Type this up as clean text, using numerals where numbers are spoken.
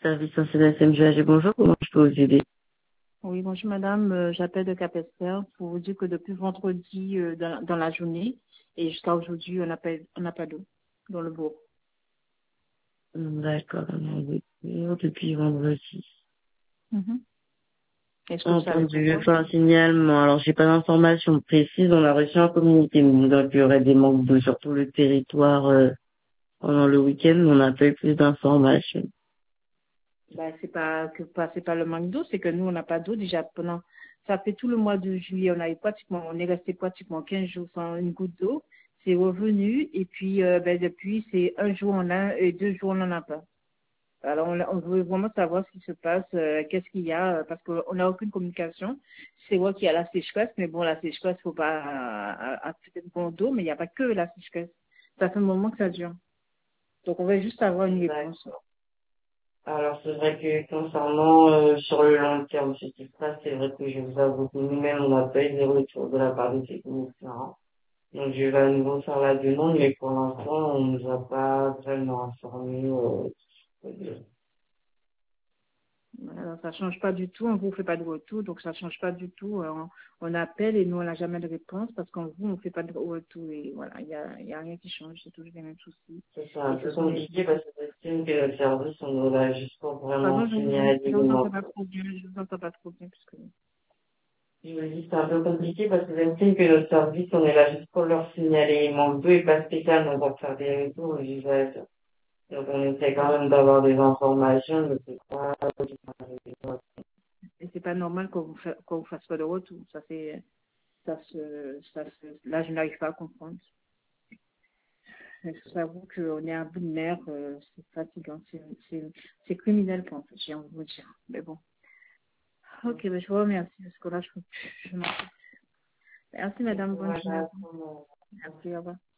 Service national SMGAG, bonjour, comment je peux vous aider? Oui, bonjour madame, j'appelle de Capester pour vous dire que depuis vendredi dans la journée et jusqu'à aujourd'hui, on n'a pas d'eau dans le bourg. D'accord, depuis vendredi. Mhm. Est-ce que vous savez Entendu, je pourquoi? fais un signalement. Alors, j'ai pas d'informations précises, on a reçu un communiqué, donc il y aurait des manques d'eau sur tout le territoire pendant le week-end, mais on n'a pas eu plus d'informations. Bah, c'est pas le manque d'eau, c'est que nous on n'a pas d'eau déjà pendant ça fait tout le mois de juillet, on est resté pratiquement 15 jours sans une goutte d'eau. C'est revenu et puis depuis c'est un jour on a et 2 jours on n'en a pas. Alors, on veut vraiment savoir ce qui se passe, qu'est-ce qu'il y a, parce qu'on n'a aucune communication. C'est vrai qu'il y a la sécheresse, mais bon, la sécheresse, faut pas peut-être bon d'eau, mais il n'y a pas que la sécheresse. Ça fait un moment que ça dure. Donc, on va juste avoir une réponse. D'accord. Alors, c'est vrai que concernant sur le long terme, ce qui se passe, c'est vrai que je vous avoue que nous-mêmes, on n'a pas eu de retour de la part des techniciens. Donc, je vais à nouveau faire la demande, mais pour l'instant, on nous a pas vraiment informé. Alors, ça change pas du tout, on vous fait pas de retour, donc ça change pas du tout. On appelle et nous, on n'a jamais de réponse parce qu'en vous, on fait pas de retour et voilà, il y a rien qui change, c'est toujours les mêmes soucis. C'est un Et ce peu sont les... compliqué parce que j'estime que notre service, on est là juste pour vraiment Pardon, signaler je les vous entends manques. pas trop bien, je vous entends pas trop bien, puisque... Je me dis, c'est un peu compliqué parce que j'estime que notre service, on est là juste pour leur signaler les manques d'eau et pas spécialement pour faire des retours, donc on essaie quand même d'avoir des informations, mais c'est pas, Et c'est pas normal qu'on vous fasse pas de retour. Là, je n'arrive pas à comprendre. J'avoue qu'on est à bout de nerfs, c'est fatigant, c'est criminel, quand j'ai envie de vous dire. Mais bon. Ok, ben, je vous remercie, parce que là, je m'en fous. Merci, c'est madame, bonne courage journée à à vous. tout le monde. Merci, au revoir.